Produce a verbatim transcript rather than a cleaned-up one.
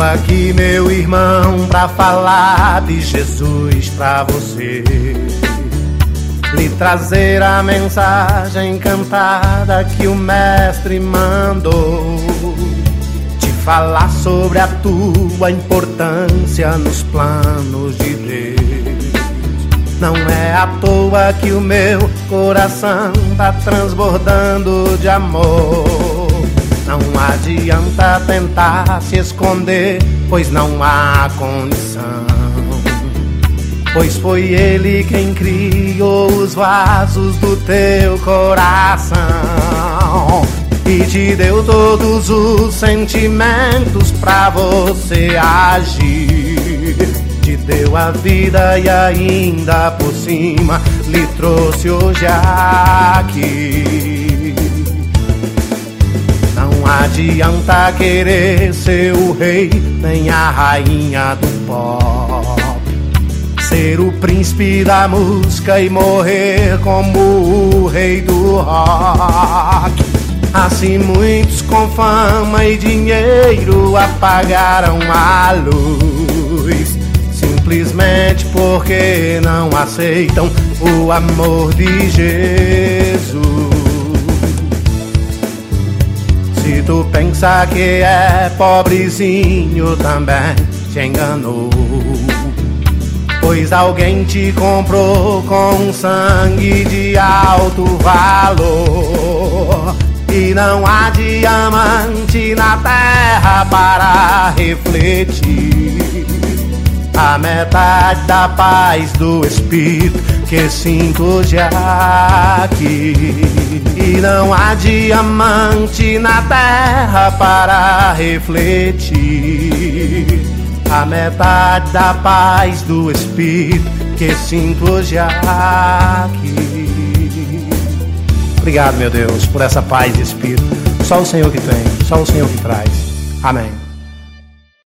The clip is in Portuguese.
aqui, meu irmão, pra falar de Jesus pra você, lhe trazer a mensagem cantada que o mestre mandou, te falar sobre a tua importância nos planos de Deus. Não é à toa que o meu coração tá transbordando de amor. Não adianta tentar se esconder, pois não há condição, pois foi Ele quem criou os vasos do teu coração e te deu todos os sentimentos pra você agir. Te deu a vida e ainda por cima lhe trouxe hoje aqui. Não adianta querer ser o rei nem a rainha do pop, ser o príncipe da música e morrer como o rei do rock. Assim muitos com fama e dinheiro apagaram a luz, simplesmente porque não aceitam o amor de Jesus. Se tu pensa que é pobrezinho, também te enganou, pois alguém te comprou com sangue de alto valor. E não há diamante na terra para refletir a metade da paz do Espírito que sinto hoje aqui. E não há diamante na terra para refletir a metade da paz do Espírito que sinto hoje aqui. Obrigado, meu Deus, por essa paz de Espírito. Só o Senhor que tem, só o Senhor que traz. Amém.